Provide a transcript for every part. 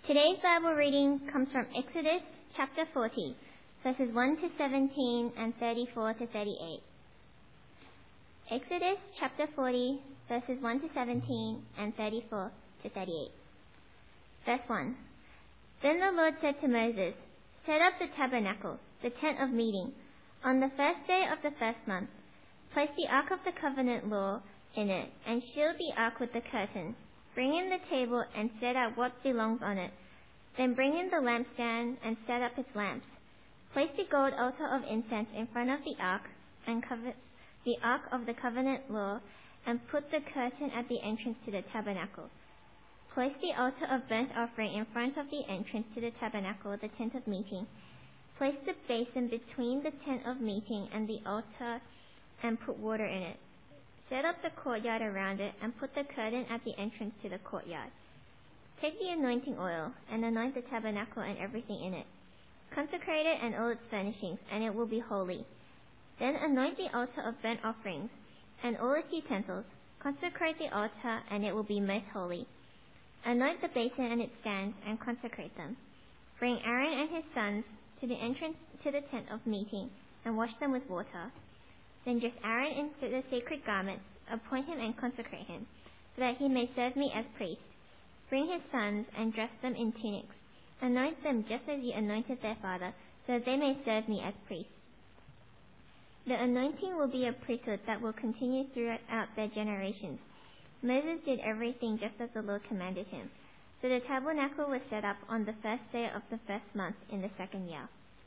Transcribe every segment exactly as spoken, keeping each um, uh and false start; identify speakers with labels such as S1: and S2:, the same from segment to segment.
S1: Today's Bible reading comes from Exodus chapter forty, verses one to seventeen and thirty-four to thirty-eight. Exodus chapter forty, verses one to seventeen and thirty-four to thirty-eight. Verse one. Then the Lord said to Moses, "Set up the tabernacle, the tent of meeting, on the first day of the first month. Place the ark of the covenant law in it, and shield the ark with the curtain. Bring in the table and set out what belongs on it. Then bring in the lampstand and set up its lamps. Place the gold altar of incense in front of the ark and cover the ark of the covenant law, and put the curtain at the entrance to the tabernacle. Place the altar of burnt offering in front of the entrance to the tabernacle, the tent of meeting. Place the basin between the tent of meeting and the altar and put water in it. Set up the courtyard around it and put the curtain at the entrance to the courtyard. Take the anointing oil and anoint the tabernacle and everything in it. Consecrate it and all its furnishings, and it will be holy. Then anoint the altar of burnt offerings and all its utensils. Consecrate the altar, and it will be most holy. Anoint the basin and its stands, and consecrate them. Bring Aaron and his sons to the entrance to the tent of meeting, and wash them with water. Then dress Aaron in the sacred garments, appoint him and consecrate him, so that he may serve me as priest. Bring his sons and dress them in tunics. Anoint them just as you anointed their father, so that they may serve me as priests. The anointing will be a priesthood that will continue throughout their generations." Moses did everything just as the Lord commanded him. So the tabernacle was set up on the first day of the first month in the second year.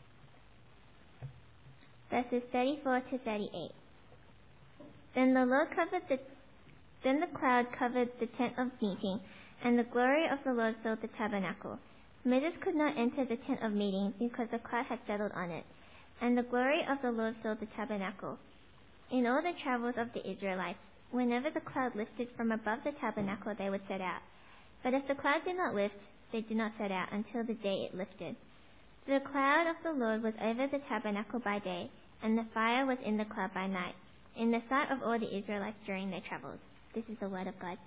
S1: Verses thirty-four to thirty-eight. Then the Lord covered the then the cloud covered the tent of meeting, and the glory of the Lord filled the tabernacle. Moses could not enter the tent of meeting because the cloud had settled on it, and the glory of the Lord filled the tabernacle. In all the travels of the Israelites, whenever the cloud lifted from above the tabernacle, they would set out. But if the cloud did not lift, they did not set out until the day it lifted. The cloud of the Lord was over the tabernacle by day, and the fire was in the cloud by night, in the sight of all the Israelites during their travels. This is the word of God.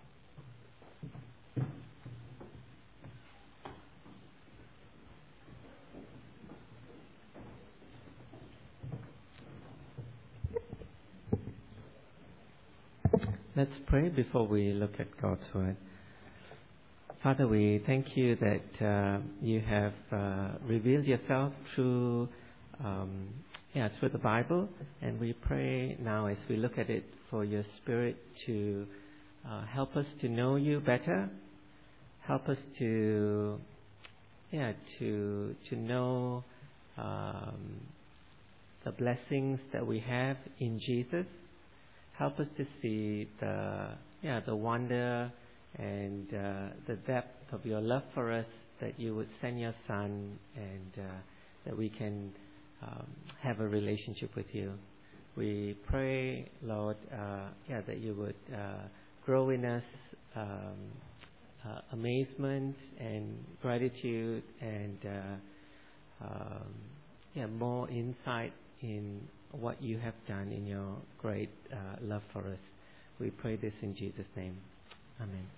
S2: Let's pray before we look at God's Word. Father, we thank you that uh, you have uh, revealed yourself through, um, yeah, through the Bible, and we pray now as we look at it for your Spirit to uh, help us to know you better, help us to, yeah, to to know um, the blessings that we have in Jesus. Help us to see the yeah the wonder and uh, the depth of your love for us, that you would send your Son, and uh, that we can um, have a relationship with you. We pray, Lord, uh, yeah, that you would uh, grow in us um, uh, amazement and gratitude, and uh, um, yeah, more insight in what you have done in your great uh, love for us. We pray this in Jesus' name. Amen.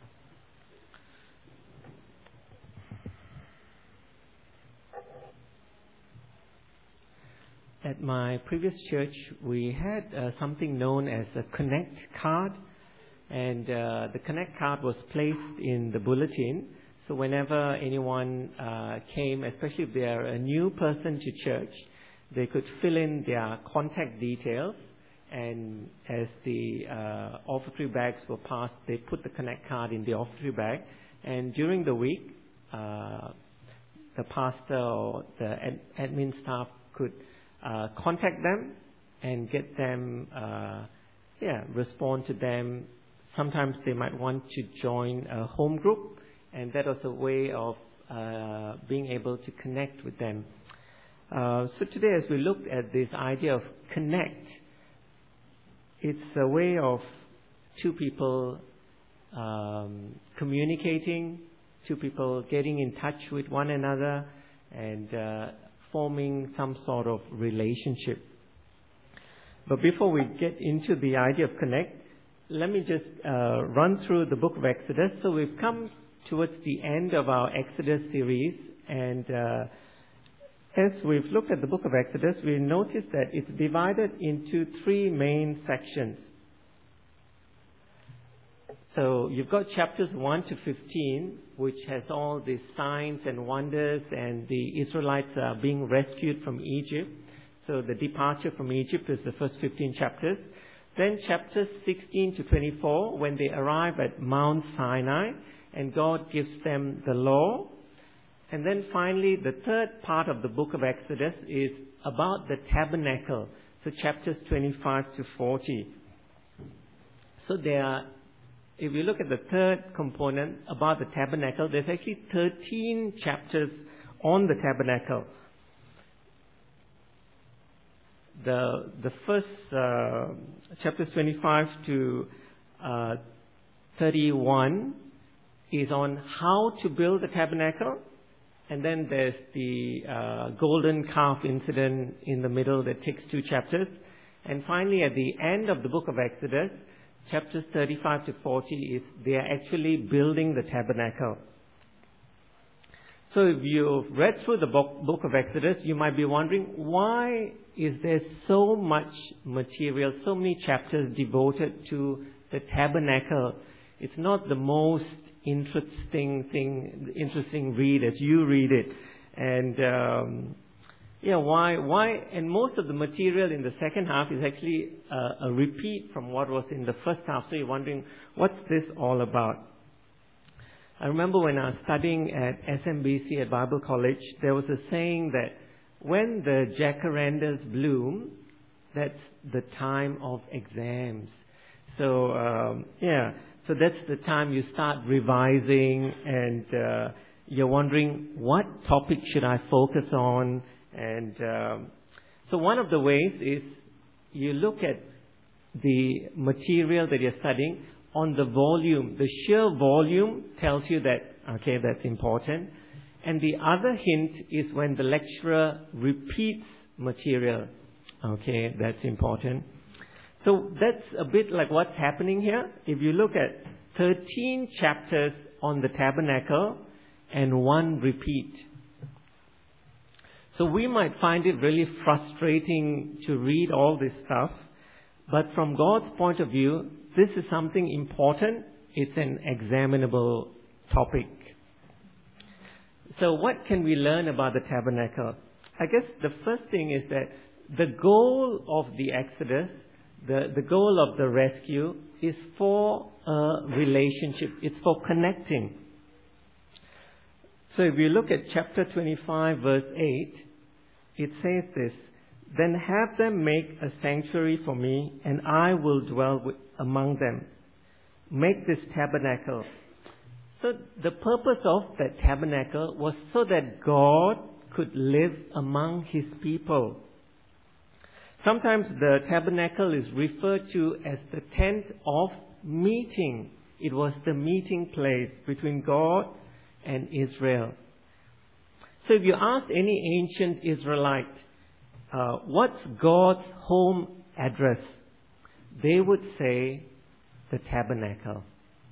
S2: At my previous church, we had uh, something known as a Connect card, and uh, the Connect card was placed in the bulletin. So whenever anyone uh, came, especially if they are a new person to church, they could fill in their contact details, and as the uh, offertory bags were passed, they put the Connect card in the offertory bag, and during the week, uh, the pastor or the ad- admin staff could uh, contact them and get them, uh, yeah, respond to them. Sometimes they might want to join a home group, and that was a way of uh, being able to connect with them. Uh, so today, as we looked at this idea of connect, it's a way of two people um, communicating, two people getting in touch with one another, and uh, forming some sort of relationship. But before we get into the idea of connect, let me just uh, run through the book of Exodus. So we've come towards the end of our Exodus series, and uh, as we've looked at the book of Exodus, we noticed that it's divided into three main sections. So you've got chapters one to fifteen, which has all the signs and wonders, and the Israelites are being rescued from Egypt. So the departure from Egypt is the first fifteen chapters. Then chapters sixteen to twenty-four, when they arrive at Mount Sinai, and God gives them the law. And then finally, the third part of the book of Exodus is about the tabernacle. So chapters twenty-five to forty. So there are, if you look at the third component about the tabernacle, there's actually thirteen chapters on the tabernacle. The the first uh, chapters twenty-five to uh, thirty-one is on how to build the tabernacle, and then there's the uh, golden calf incident in the middle that takes two chapters, and finally at the end of the book of Exodus, chapters thirty-five to forty is they are actually building the tabernacle. So if you've read through the book, book of Exodus, you might be wondering, why is there so much material, so many chapters devoted to the tabernacle? It's not the most interesting thing, interesting read as you read it. And, um, yeah, why, why, and most of the material in the second half is actually a, a repeat from what was in the first half. So you're wondering, what's this all about? I remember when I was studying at S M B C at Bible College, there was a saying that when the jacarandas bloom, that's the time of exams. So, um, yeah, so that's the time you start revising, and uh, you're wondering, what topic should I focus on? And um, so one of the ways is you look at the material that you're studying on the volume. The sheer volume tells you that, okay, that's important. And the other hint is when the lecturer repeats material. Okay, that's important. So that's a bit like what's happening here. If you look at thirteen chapters on the tabernacle and one repeat. So we might find it really frustrating to read all this stuff, but from God's point of view, this is something important. It's an examinable topic. So what can we learn about the tabernacle? I guess the first thing is that the goal of the Exodus, the, the goal of the rescue, is for a relationship. It's for connecting. So if you look at chapter twenty-five, verse eight, it says this, "Then have them make a sanctuary for me, and I will dwell with, among them. Make this tabernacle." So the purpose of that tabernacle was so that God could live among His people. Sometimes the tabernacle is referred to as the tent of meeting. It was the meeting place between God and Israel. So if you ask any ancient Israelite, uh, what's God's home address? They would say the tabernacle.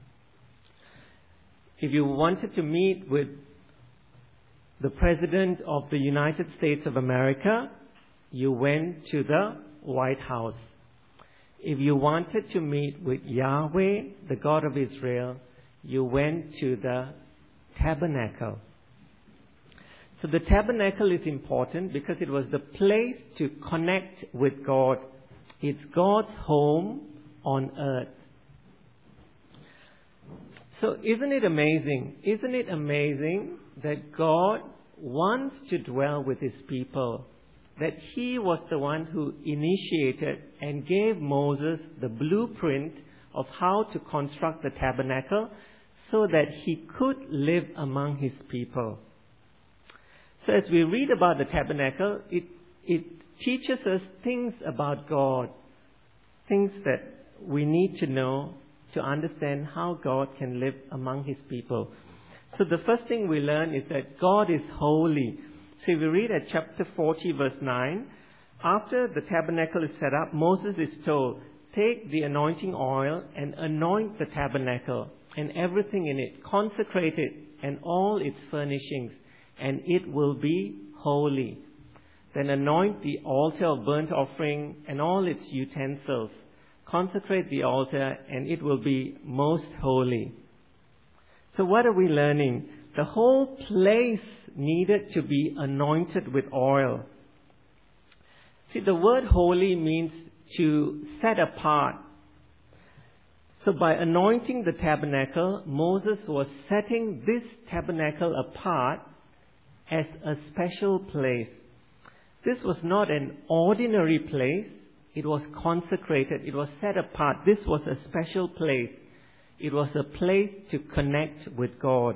S2: If you wanted to meet with the President of the United States of America, you went to the White House. If you wanted to meet with Yahweh, the God of Israel, you went to the tabernacle. So the tabernacle is important because it was the place to connect with God. It's God's home on earth. So isn't it amazing? Isn't it amazing that God wants to dwell with His people? That He was the one who initiated and gave Moses the blueprint of how to construct the tabernacle so that He could live among His people. So as we read about the tabernacle, it, it teaches us things about God, things that we need to know to understand how God can live among His people. So the first thing we learn is that God is holy. So if we read at chapter forty, verse nine, after the tabernacle is set up, Moses is told, "Take the anointing oil and anoint the tabernacle." and everything in it. Consecrate it and all its furnishings, and it will be holy. Then anoint the altar of burnt offering and all its utensils. Consecrate the altar, and it will be most holy. So what are we learning? The whole place needed to be anointed with oil. See, the word holy means to set apart. So by anointing the tabernacle, Moses was setting this tabernacle apart as a special place. This was not an ordinary place. It was consecrated. It was set apart. This was a special place. It was a place to connect with God.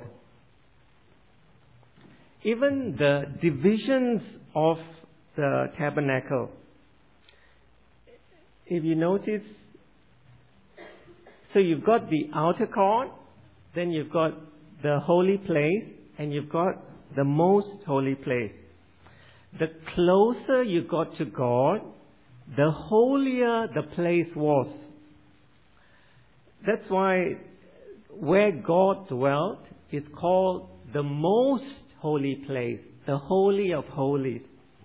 S2: Even the divisions of the tabernacle, if you notice, so you've got the outer court, then you've got the holy place, and you've got the most holy place. The closer you got to God, the holier the place was. That's why where God dwelt is called the most holy place, the Holy of Holies.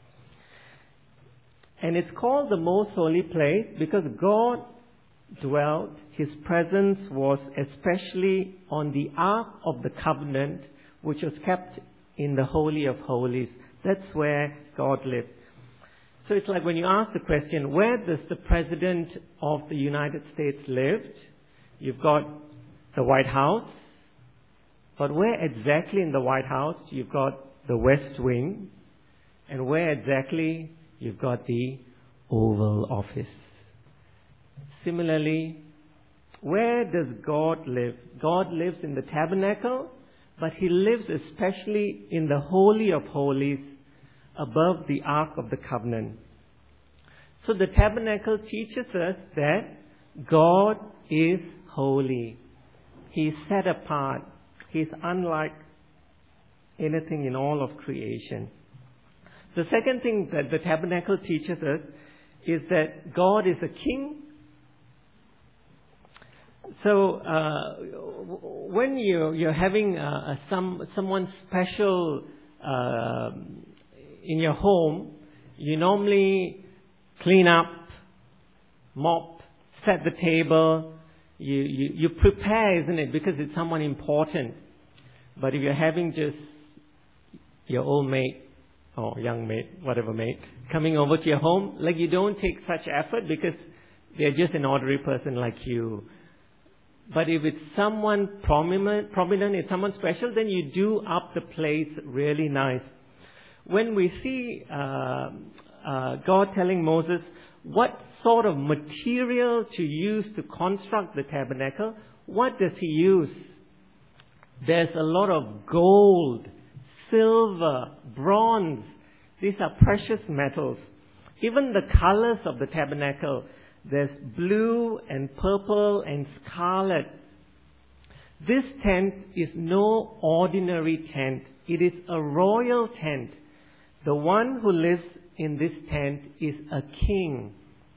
S2: And it's called the most holy place because God dwelt, His presence was especially on the Ark of the Covenant, which was kept in the Holy of Holies. That's where God lived. So it's like when you ask the question, where does the President of the United States live? You've got the White House. But where exactly in the White House? You've got the West Wing. And where exactly? You've got the Oval Office. Similarly, where does God live? God lives in the tabernacle, but He lives especially in the Holy of Holies above the Ark of the Covenant. So the tabernacle teaches us that God is holy. He is set apart. He is unlike anything in all of creation. The second thing that the tabernacle teaches us is that God is a king. So uh, when you, you're having uh, a, some someone special uh, in your home, you normally clean up, mop, set the table. You, you, you prepare, isn't it? Because it's someone important. But if you're having just your old mate or young mate, whatever mate, coming over to your home, like you don't take such effort because they're just an ordinary person like you. But if it's someone prominent, prominent, it's someone special, then you do up the place really nice. When we see uh, uh, God telling Moses what sort of material to use to construct the tabernacle, what does He use? There's a lot of gold, silver, bronze. These are precious metals. Even the colors of the tabernacle, there's blue and purple and scarlet. This tent is no ordinary tent. It is a royal tent. The one who lives in this tent is a king.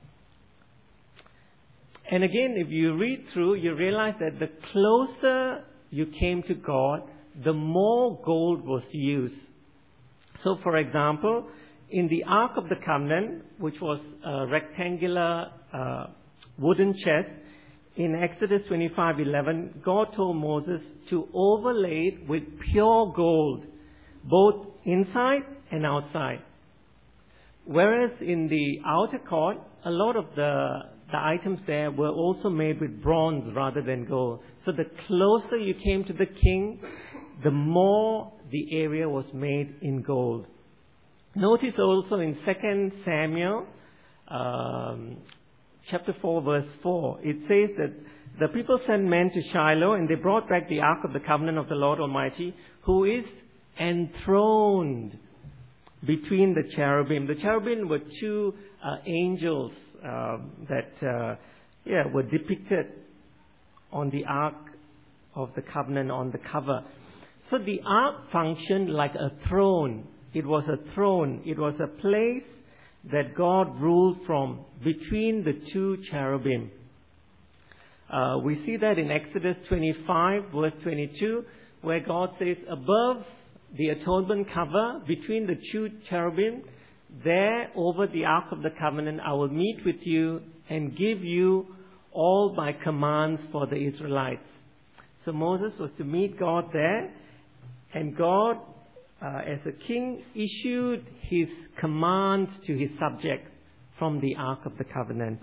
S2: And again, if you read through, you realize that the closer you came to God, the more gold was used. So, for example, in the Ark of the Covenant, which was a rectangular uh, wooden chest, in Exodus twenty-five eleven, God told Moses to overlay it with pure gold, both inside and outside. Whereas in the outer court, a lot of the, the items there were also made with bronze rather than gold. So the closer you came to the king, the more the area was made in gold. Notice also in Second Samuel, um, chapter four, verse four, it says that the people sent men to Shiloh and they brought back the Ark of the Covenant of the Lord Almighty, who is enthroned between the cherubim. The cherubim were two uh, angels uh, that uh, yeah, were depicted on the Ark of the Covenant on the cover. So the Ark functioned like a throne. It was a throne. It was a place that God ruled from between the two cherubim. Uh, we see that in Exodus twenty-five, verse twenty-two, where God says, above the atonement cover, between the two cherubim, there over the Ark of the Covenant, I will meet with you and give you all my commands for the Israelites. So Moses was to meet God there, and God, uh, as a king, issued his commands to his subjects from the Ark of the Covenant.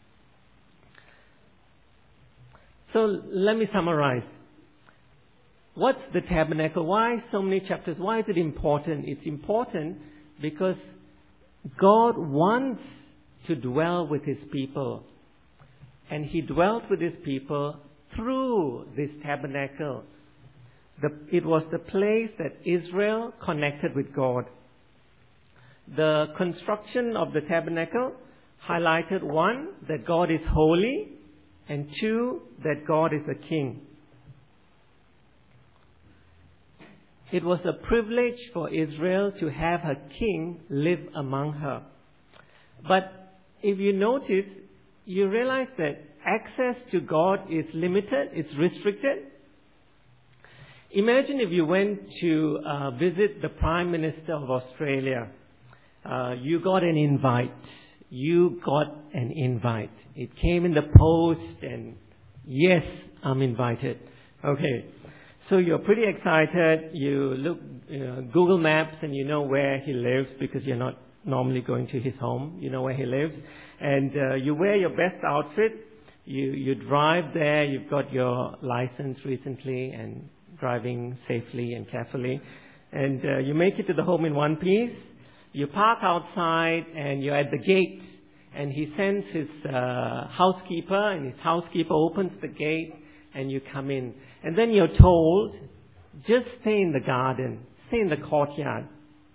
S2: So let me summarize. What's the tabernacle? Why so many chapters? Why is it important? It's important because God wants to dwell with his people. And he dwelt with his people through this tabernacle. The, it was the place that Israel connected with God. The construction of the tabernacle highlighted, one, that God is holy, and two, that God is a king. It was a privilege for Israel to have her king live among her. But if you notice, you realize that access to God is limited, it's restricted. Imagine if you went to uh, visit the Prime Minister of Australia. Uh, you got an invite. You got an invite. It came in the post and yes, I'm invited. Okay. So you're pretty excited. You look, you know, Google Maps and you know where he lives because you're not normally going to his home. You know where he lives. And uh, you wear your best outfit. You, you drive there. You've got your license recently and driving safely and carefully. And uh, you make it to the home in one piece. You park outside and you're at the gate. And he sends his uh, housekeeper, and his housekeeper opens the gate and you come in. And then you're told, just stay in the garden, stay in the courtyard.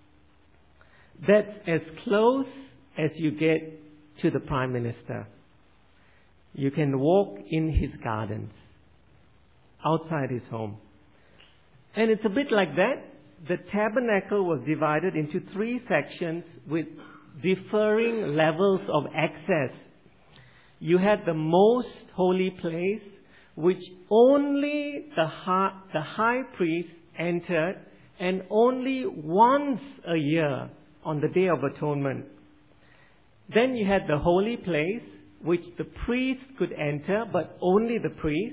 S2: That's as close as you get to the Prime Minister. You can walk in his gardens, outside his home. And it's a bit like that. The tabernacle was divided into three sections with differing levels of access. You had the most holy place, which only the high, the high priest entered, and only once a year on the Day of Atonement. Then you had the holy place, which the priest could enter, but only the priest,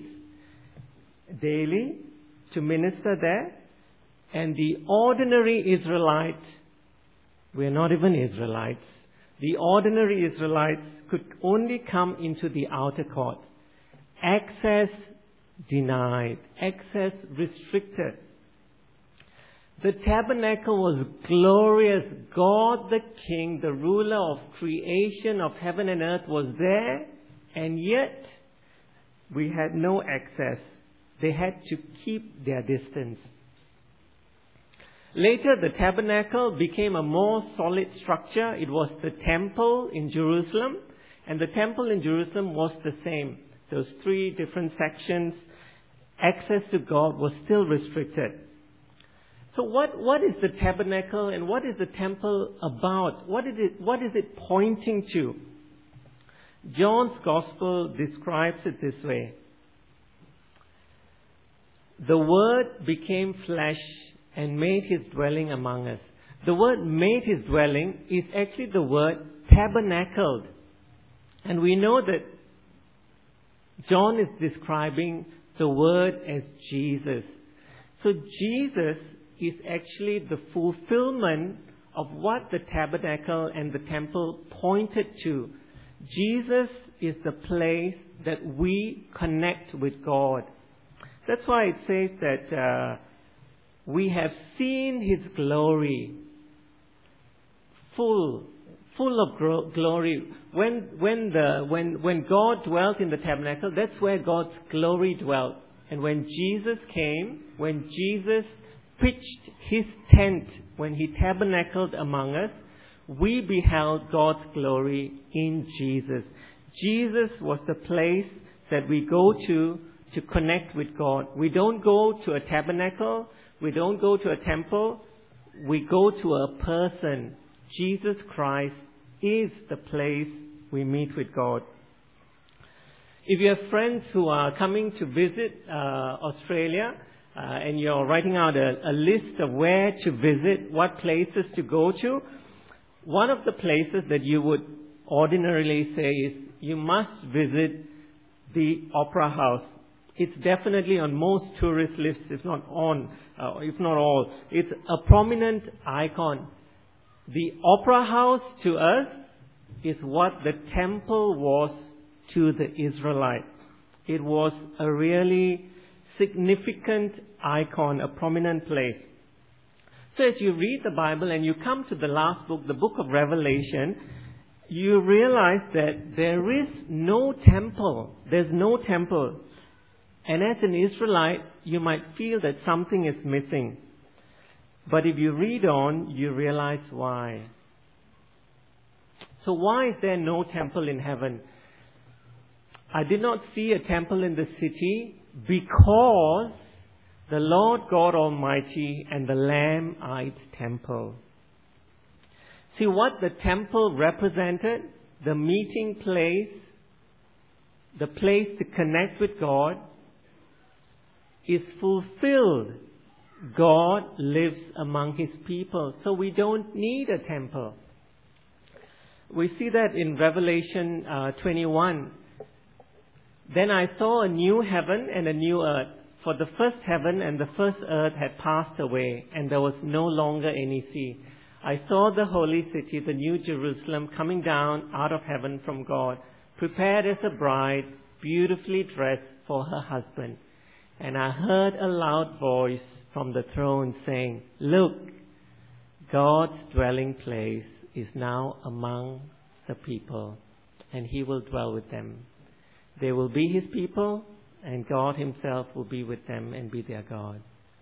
S2: daily, to minister there. And the ordinary Israelite, we're not even Israelites, the ordinary Israelites could only come into the outer court. Access denied. Access restricted. The tabernacle was glorious. God the King, the ruler of creation of heaven and earth, was there, and yet we had no access. They had to keep their distance. Later, the tabernacle became a more solid structure. It was the temple in Jerusalem, and the temple in Jerusalem was the same. Those three different sections. Access to God was still restricted. So what, what is the tabernacle and what is the temple about? What is it, what is it pointing to? John's Gospel describes it this way. The Word became flesh and made his dwelling among us. The word made his dwelling is actually the word tabernacled. And we know that John is describing the Word as Jesus. So Jesus is actually the fulfillment of what the tabernacle and the temple pointed to. Jesus is the place that we connect with God. That's why it says that uh, we have seen His glory, full, full of gro- glory. When when the when when God dwelt in the tabernacle, that's where God's glory dwelt. And when Jesus came, when Jesus pitched His tent, when He tabernacled among us, we beheld God's glory in Jesus. Jesus was the place that we go to to connect with God. We don't go to a tabernacle. We don't go to a temple. We go to a person. Jesus Christ is the place we meet with God. If you have friends who are coming to visit uh, Australia, uh, and you're writing out a, a list of where to visit, what places to go to, one of the places that you would ordinarily say is you must visit the Opera House. It's definitely on most tourist lists, if not on, uh, if not all. It's a prominent icon. The Opera House to us is what the temple was to the Israelites. It was a really significant icon, a prominent place. So as you read the Bible and you come to the last book, the book of Revelation, you realize that there is no temple. There's no temple. And as an Israelite, you might feel that something is missing. But if you read on, you realize why. So why is there no temple in heaven? I did not see a temple in the city because the Lord God Almighty and the Lamb are its temple. See what the temple represented, the meeting place, the place to connect with God, is fulfilled. God lives among His people. So we don't need a temple. We see that in Revelation uh, twenty-one. Then I saw a new heaven and a new earth. For the first heaven and the first earth had passed away, and there was no longer any sea. I saw the holy city, the new Jerusalem, coming down out of heaven from God, prepared as a bride, beautifully dressed for her husband. And I heard a loud voice from the throne saying, "Look, God's dwelling place is now among the people, and He will dwell with them. They will be His people, and God Himself will be with them and be their God."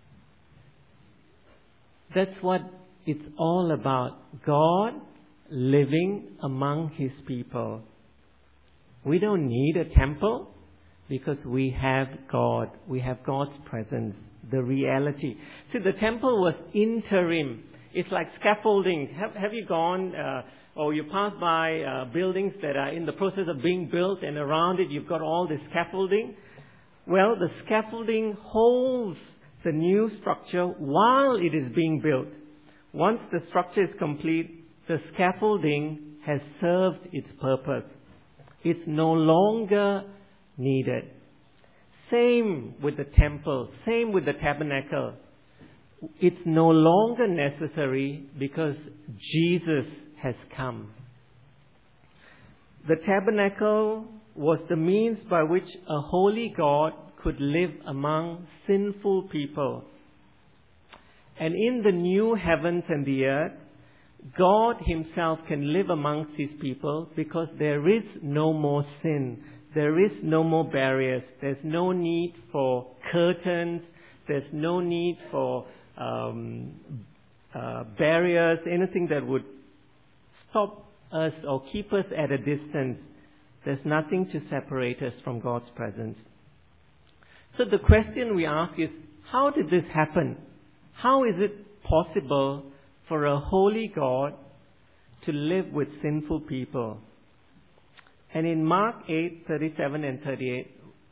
S2: That's what it's all about. God living among His people. We don't need a temple because we have God. We have God's presence, the reality. See, the temple was interim. It's like scaffolding. Have, have you gone uh, or you pass by uh, buildings that are in the process of being built, and around it you've got all this scaffolding? Well, the scaffolding holds the new structure while it is being built. Once the structure is complete, the scaffolding has served its purpose. It's no longer needed. Same with the temple, same with the tabernacle. It's no longer necessary because Jesus has come. The tabernacle was the means by which a holy God could live among sinful people. And in the new heavens and the earth, God Himself can live amongst His people because there is no more sin. There is no more barriers. There's no need for curtains. There's no need for um, uh, barriers, anything that would stop us or keep us at a distance. There's nothing to separate us from God's presence. So the question we ask is, how did this happen? How is it possible for a holy God to live with sinful people? And in Mark eight, thirty-seven and thirty-eight,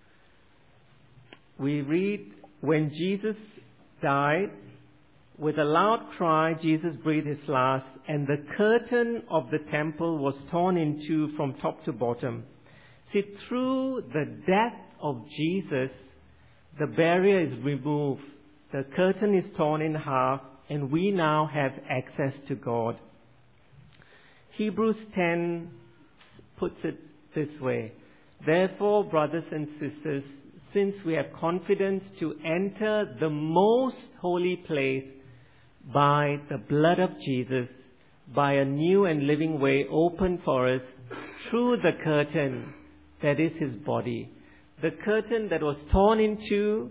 S2: we read, when Jesus died, with a loud cry, Jesus breathed His last, and the curtain of the temple was torn in two from top to bottom. See, through the death of Jesus, the barrier is removed. The curtain is torn in half, and we now have access to God. Hebrews ten puts it this way: "Therefore, brothers and sisters, since we have confidence to enter the most holy place by the blood of Jesus, by a new and living way opened for us through the curtain that is His body." The curtain that was torn in two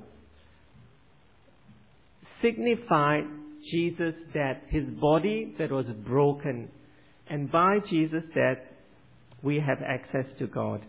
S2: signified Jesus' death, His body that was broken. And by Jesus' death, we have access to God.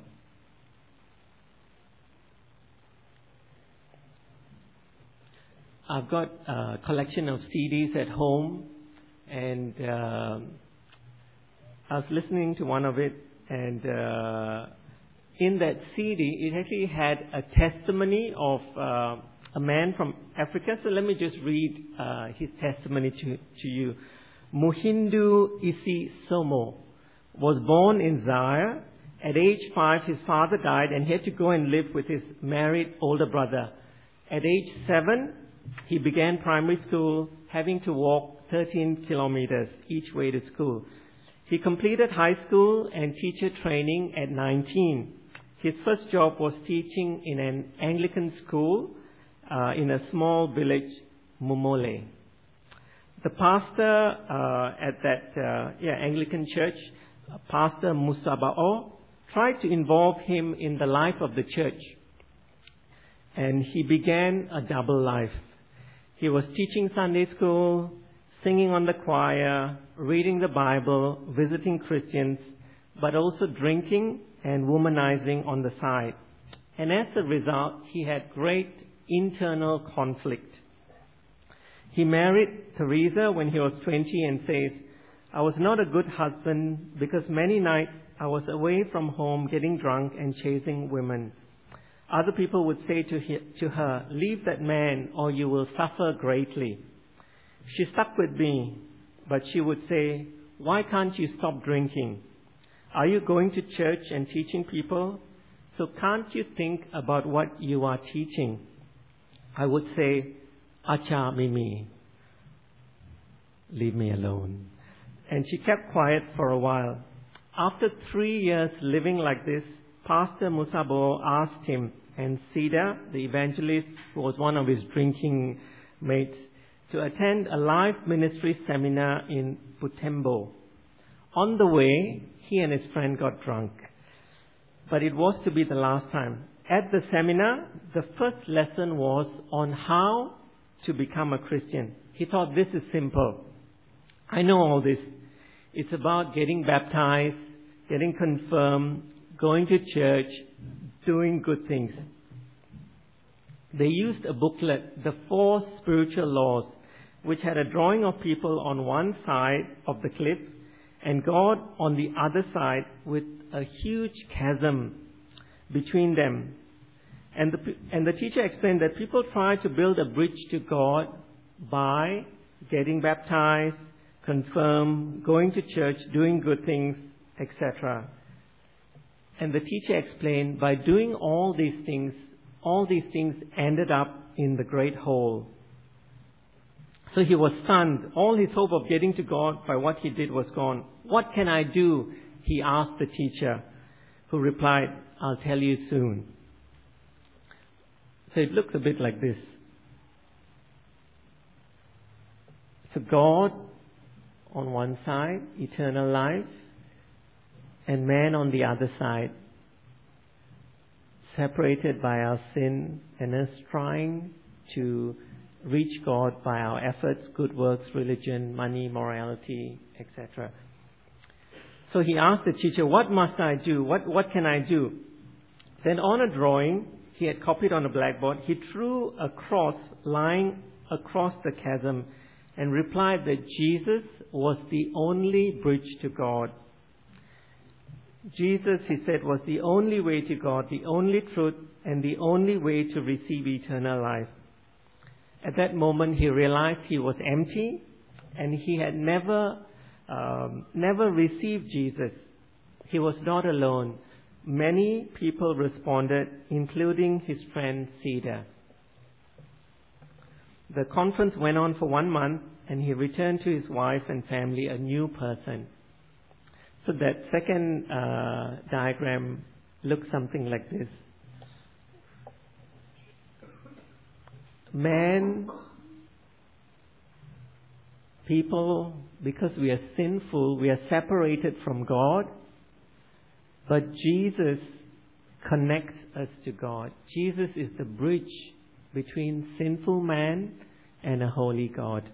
S2: I've got a collection of C Ds at home, and uh, I was listening to one of it, and uh, in that C D, it actually had a testimony of uh, a man from Africa. So let me just read uh, his testimony to, to you. Muhindu Isi Somo was born in Zaire. At age five, his father died and he had to go and live with his married older brother. At age seven, he began primary school, having to walk thirteen kilometers each way to school. He completed high school and teacher training at nineteen. His first job was teaching in an Anglican school uh, in a small village, Mumole. The pastor uh, at that uh, yeah, Anglican church, uh, Pastor Musabao, tried to involve him in the life of the church. And he began a double life. He was teaching Sunday school, singing on the choir, reading the Bible, visiting Christians, but also drinking and womanizing on the side. And as a result, he had great internal conflict. He married Teresa when he was twenty and says, "I was not a good husband because many nights I was away from home getting drunk and chasing women. Other people would say to, he, to her, 'Leave that man or you will suffer greatly.' She stuck with me, but she would say, 'Why can't you stop drinking? Are you going to church and teaching people? So can't you think about what you are teaching?' I would say, 'Acha Mimi, leave me alone.' And she kept quiet for a while. After three years living like this, Pastor Musabo asked him and Sida, the evangelist, who was one of his drinking mates, to attend a life ministry seminar in Butembo. On the way, he and his friend got drunk. But it was to be the last time. At the seminar, the first lesson was on how to become a Christian. He thought, this is simple. I know all this. It's about getting baptized, getting confirmed, going to church, doing good things. They used a booklet, The Four Spiritual Laws, which had a drawing of people on one side of the cliff and God on the other side with a huge chasm between them. And the, and the teacher explained that people try to build a bridge to God by getting baptized, confirmed, going to church, doing good things, et cetera. And the teacher explained, by doing all these things, all these things ended up in the great hole. So he was stunned. All his hope of getting to God by what he did was gone. What can I do? He asked the teacher, who replied, I'll tell you soon. So it looks a bit like this. So God on one side, eternal life, and man on the other side, separated by our sin and us trying to reach God by our efforts, good works, religion, money, morality, et cetera. So he asked the teacher, what must I do? What, what can I do? Then on a drawing he had copied on a blackboard, he drew a cross lying across the chasm and replied that Jesus was the only bridge to God. Jesus, he said, was the only way to God, the only truth, and the only way to receive eternal life. At that moment, he realized he was empty, and he had never, um, never received Jesus. He was not alone. Many people responded, including his friend Cedar. The conference went on for one month, and he returned to his wife and family a new person. So that second uh, diagram looks something like this. Man, people, because we are sinful, we are separated from God, but Jesus connects us to God. Jesus is the bridge between sinful man and a holy God.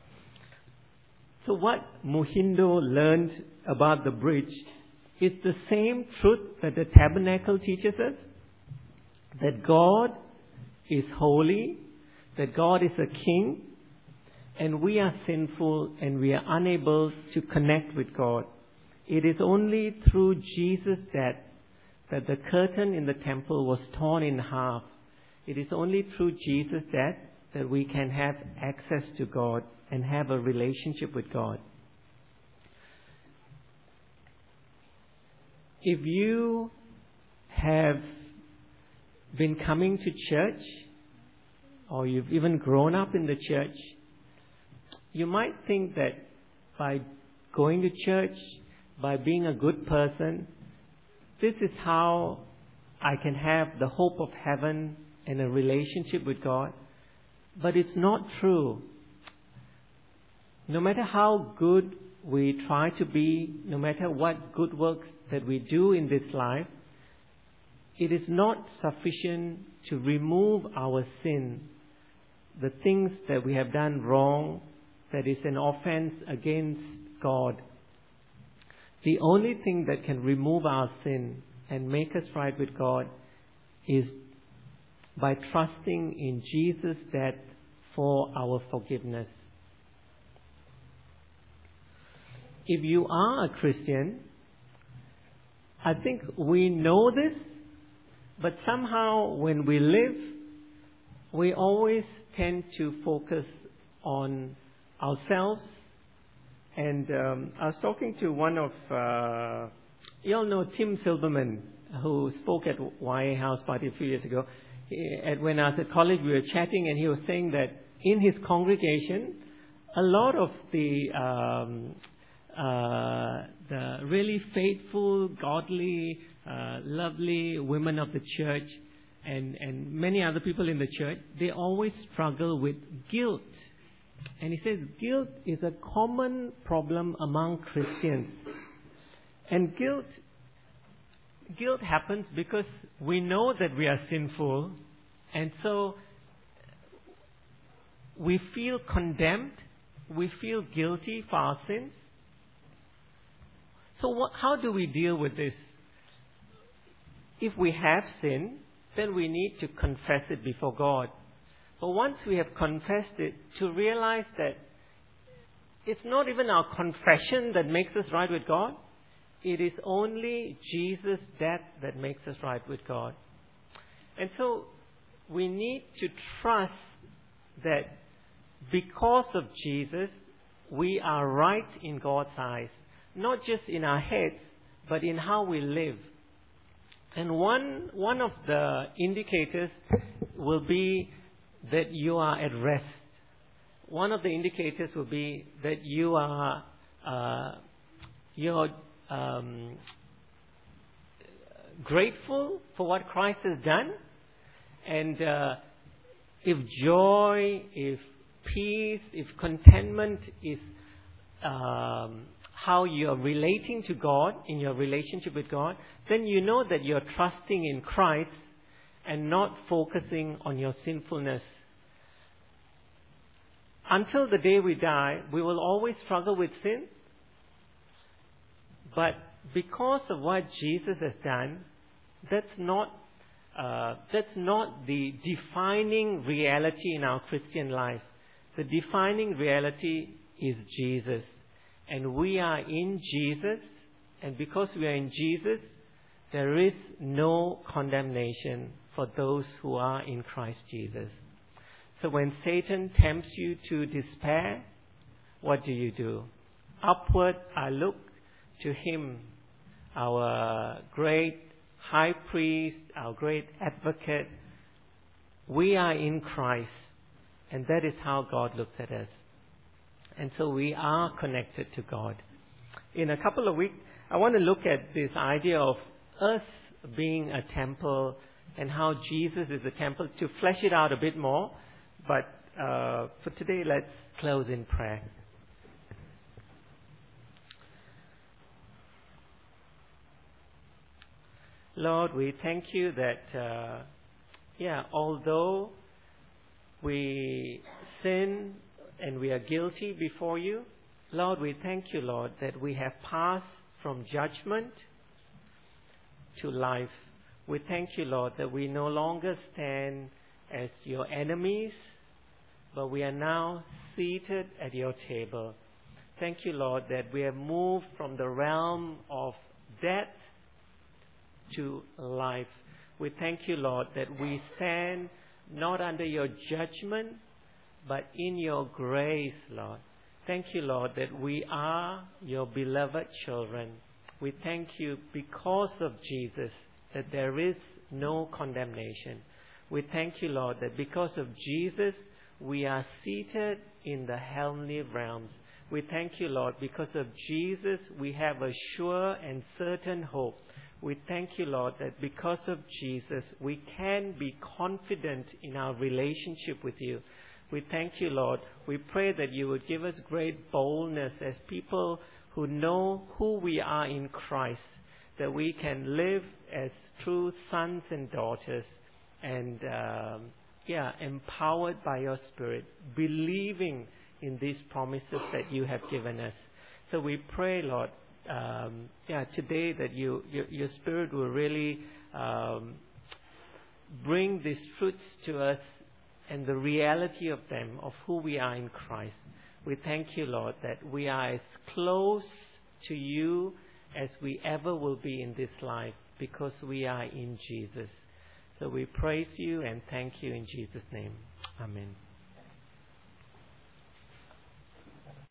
S2: So what Muhindo learned about the bridge is the same truth that the tabernacle teaches us, that God is holy, that God is a king, and we are sinful and we are unable to connect with God. It is only through Jesus' death that the curtain in the temple was torn in half. It is only through Jesus' death that we can have access to God and have a relationship with God. If you have been coming to church, or you've even grown up in the church, you might think that by going to church, by being a good person, this is how I can have the hope of heaven and a relationship with God. But it's not true. No matter how good we try to be, no matter what good works that we do in this life, it is not sufficient to remove our sin, the things that we have done wrong, that is an offense against God. The only thing that can remove our sin and make us right with God is by trusting in Jesus' death for our forgiveness. If you are a Christian, I think we know this, but somehow when we live, we always tend to focus on ourselves. And um, I was talking to one of, uh, you all know Tim Silverman, who spoke at Y A House Party a few years ago. He, at, when I was at college, we were chatting, and he was saying that in his congregation, a lot of the um, uh, the really faithful, godly, uh, lovely women of the church, and, and many other people in the church, they always struggle with guilt. And he says guilt is a common problem among Christians. And guilt, guilt happens because we know that we are sinful, and so we feel condemned, we feel guilty for our sins. So what, how do we deal with this? If we have sinned, then we need to confess it before God. But once we have confessed it, to realize that it's not even our confession that makes us right with God. It is only Jesus' death that makes us right with God. And so we need to trust that because of Jesus, we are right in God's eyes. Not just in our heads, but in how we live. And one, one of the indicators will be that you are at rest. One of the indicators will be that you are uh, you're um, grateful for what Christ has done, and uh, if joy, if peace, if contentment is um, how you're relating to God in your relationship with God, then you know that you're trusting in Christ and not focusing on your sinfulness. Until the day we die, we will always struggle with sin. But because of what Jesus has done, that's not uh, that's not the defining reality in our Christian life. The defining reality is Jesus. And we are in Jesus, and because we are in Jesus, there is no condemnation for those who are in Christ Jesus. So when Satan tempts you to despair, what do you do? Upward I look to Him, our great high priest, our great advocate. We are in Christ, and that is how God looks at us. And so we are connected to God. In a couple of weeks, I want to look at this idea of us being a temple and how Jesus is a temple, to flesh it out a bit more. But uh, for today, let's close in prayer. Lord, we thank you that, uh, yeah, although we sin and we are guilty before you, Lord, we thank you, Lord, that we have passed from judgment to life. We thank you, Lord, that we no longer stand as your enemies, but we are now seated at your table. Thank you, Lord, that we have moved from the realm of death to life. We thank you, Lord, that we stand not under your judgment, but in your grace, Lord. Thank you, Lord, that we are your beloved children. We thank you because of Jesus that there is no condemnation. We thank you, Lord, that because of Jesus we are seated in the heavenly realms. We thank you, Lord, because of Jesus we have a sure and certain hope. We thank you, Lord, that because of Jesus we can be confident in our relationship with you. We thank you, Lord. We pray that you would give us great boldness as people who know who we are in Christ, that we can live as true sons and daughters and, um, yeah, empowered by your Spirit, believing in these promises that you have given us. So we pray, Lord, um, yeah, today that you, your, your Spirit will really um, bring these truths to us and the reality of them, of who we are in Christ. We thank you, Lord, that we are as close to you as we ever will be in this life because we are in Jesus. So we praise you and thank you in Jesus' name. Amen.